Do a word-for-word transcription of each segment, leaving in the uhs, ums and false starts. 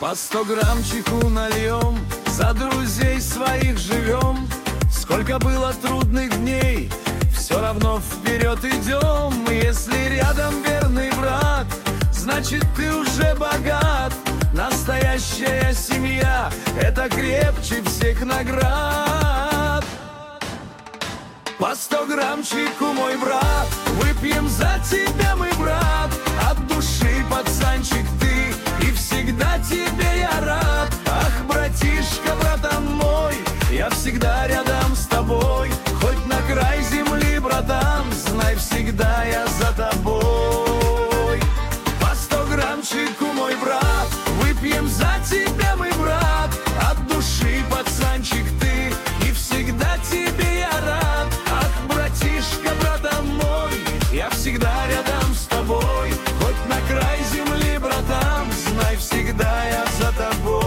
По сто граммчику нальем, за друзей своих живем. Сколько было трудных дней, все равно вперед идем. Если рядом верный брат, значит ты уже богат. Настоящая семья — это крепче всех наград. По сто граммчику, мой брат, выпьем за тебя, мой брат. От души, пацанчик, ты, и всегда тебе я рад. Ах, братишка, братан мой, я всегда рядом с тобой. Хоть на край земли, братан, знай, всегда я за тобой. По сто граммчику, мой брат, выпьем за тебя, мой брат. От души, пацанчик, ты, и всегда тебе я рад. Ах, братишка, братан мой, я всегда рядом с тобой. Хоть на край земли, братан, знай, всегда я за тобой.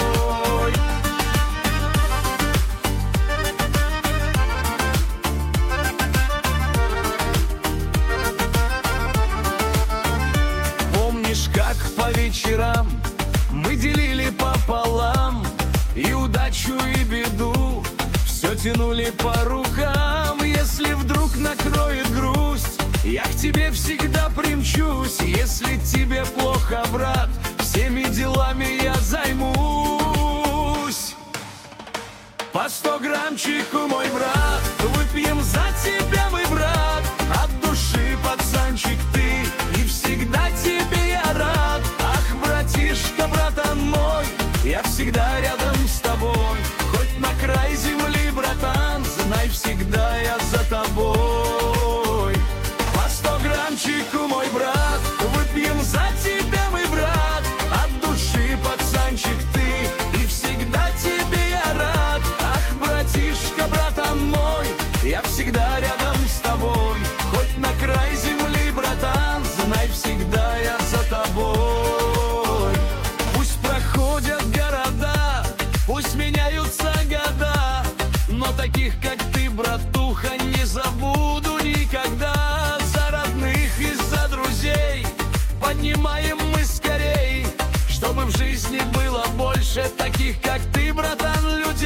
Помнишь, как по вечерам мы делили пополам и удачу, и беду все тянули по рукам. Если вдруг накроет грусть, я к тебе всегда примчусь. Если тебе плохо, брат, всеми делами я займусь. По сто граммчику, мой брат, выпьем за тебя, мой брат. От души, пацанчик, ты, и всегда тебе я рад. Ах, братишка, братан мой, я всегда рядом с тобой. Хоть на край земли, братан, знай, всегда я за тобой. По сто граммчику, мой брат, выпьем за тебя, мой брат. От души, пацанчик, ты, и всегда тебе я рад. Ах, братишка, братан мой, я всегда рядом с тобой. Хоть на край земли, братан, знай, всегда я за тобой. Пусть проходят города, пусть меняются года, но таких, как ты, братуха, не забуду никогда. За родных и за друзей поднимаем мы скорей, чтобы в жизни было больше таких, как ты, братан, людей.